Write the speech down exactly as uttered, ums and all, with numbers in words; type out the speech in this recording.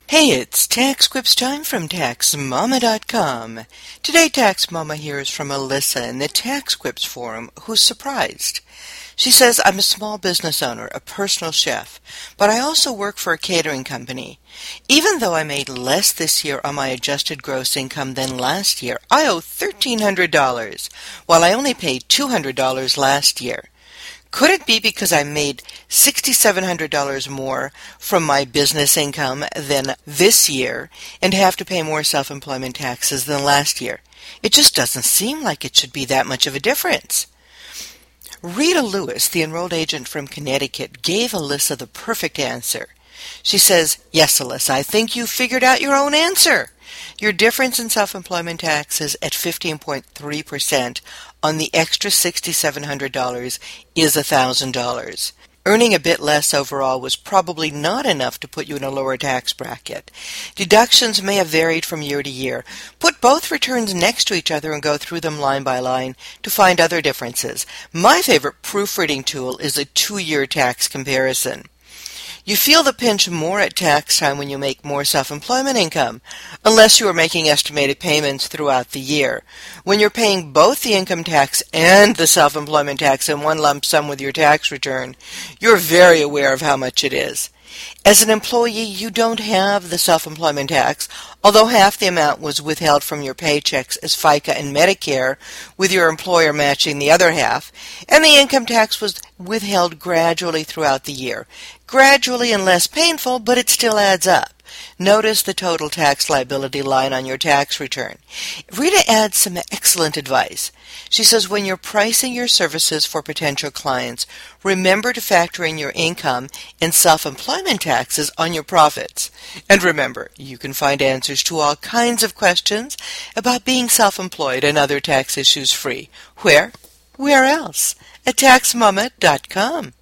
Hey, it's Tax Quips time from Tax Mama dot com. Today, Tax Mama hears from Alyssa in the Tax Quips forum, who's surprised. She says, I'm a small business owner, a personal chef, but I also work for a catering company. Even though I made less this year on my adjusted gross income than last year, I owe one thousand three hundred dollars, while I only paid two hundred dollars last year. Could it be because I made six thousand seven hundred dollars more from my business income than this year and have to pay more self-employment taxes than last year? It just doesn't seem like it should be that much of a difference. Rita Lewis, the enrolled agent from Connecticut, gave Alyssa the perfect answer. She says, yes, Alyssa, I think you figured out your own answer. Your difference in self-employment taxes at fifteen point three percent on the extra six thousand seven hundred dollars is one thousand dollars. Earning a bit less overall was probably not enough to put you in a lower tax bracket. Deductions may have varied from year to year. Put both returns next to each other and go through them line by line to find other differences. My favorite proofreading tool is a two-year tax comparison. You feel the pinch more at tax time when you make more self-employment income, unless you are making estimated payments throughout the year. When you're paying both the income tax and the self-employment tax in one lump sum with your tax return, you're very aware of how much it is. As an employee, you don't have the self-employment tax, although half the amount was withheld from your paychecks as FICA and Medicare, with your employer matching the other half, and the income tax was withheld gradually throughout the year. Gradually and less painful, but it still adds up. Notice the total tax liability line on your tax return. Rita adds some excellent advice. She says when you're pricing your services for potential clients, remember to factor in your income and self-employment taxes on your profits. And remember, you can find answers to all kinds of questions about being self-employed and other tax issues free. Where? Where else? At Tax Mama dot com.